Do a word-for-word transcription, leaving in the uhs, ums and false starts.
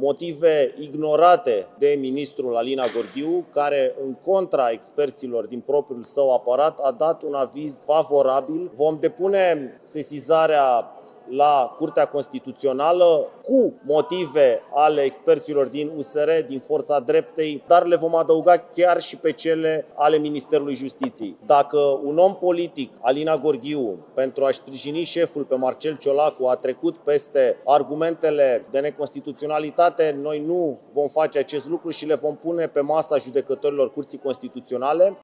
motive ignorate de ministrul Alina Gorghiu, care, în contra experților din propriul său aparat, a dat un aviz favorabil. Vom depune sesizarea la Curtea Constituțională cu motive ale experților din U S R, din Forța Dreptei, dar le vom adăuga chiar și pe cele ale Ministerului Justiției. Dacă un om politic, Alina Gorghiu, pentru a-și sprijini șeful pe Marcel Ciolacu, a trecut peste argumentele de neconstituționalitate, noi nu vom face acest lucru și le vom pune pe masa judecătorilor Curții Constituționale.